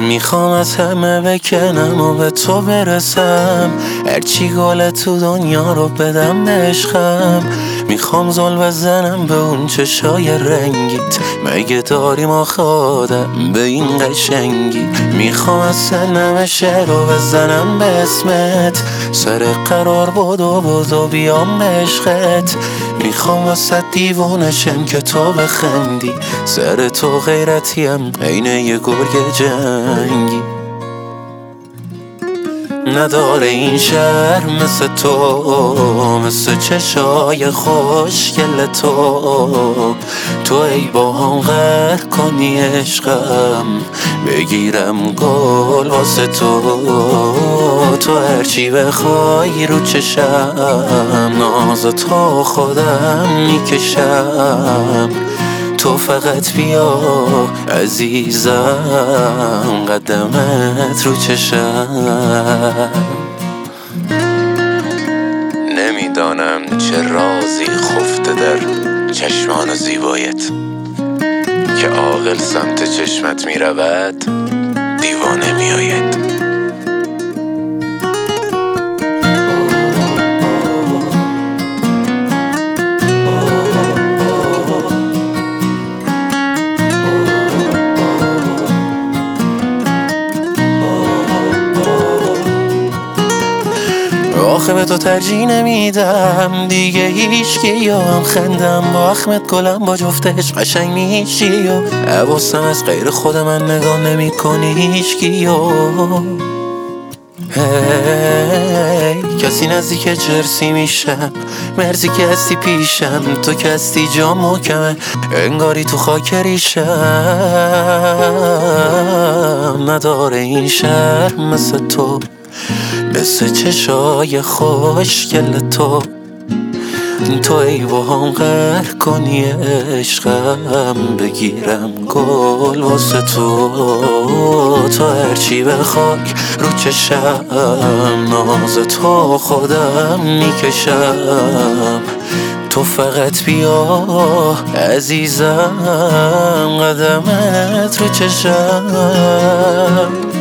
میخوام از همه بکنم و به تو برسم، هرچی گل تو دنیا رو بدم به عشقم. میخوام زل بزنم به اون چشای رنگیت، مگه داریم آخه آدم به این قشنگی. میخوام از سنم شعر رو بزنم به اسمت، سر قرار بدو بیام به عشقت. میخوام واسه دیوونشم که تو بخندی، سر تو غیرتیم عین یه گرگ جنگی. نداره این شهر مثل تو، مثل چشای خوشگل تو ای با هم غر کنی عشقم، بگیرم گل واسه تو هرچی بخوای رو چشم، ناز تو خودم میکشم. تو فقط بیا عزیزم، قدمت رو چشم. نمیدانم چه رازی خفته در چشمان زیبایت، که عاقل سمت چشمت میرود دیوانه میآید. آخه به تو ترجیح نمیدم دیگه هیچکی، هم خندم با اخمت گلم با جفتش قشنگ میشی، و حواسم از غیر خود من نگاه نمی کنی هیچکی. کسی نزدیک جرسی میشم، مرزی که هستی پیشم، تو که هستی جا محکمه انگاری تو خاک ریشم. نداره این شهر مثل تو، مثل چشای خوشگل تو ای با هم غر کنی عشقم، بگیرم گل واسه تو هرچی بخوای رو چشم، ناز تو خودم میکشم. تو فقط بیا عزیزم، قدمت رو چشم.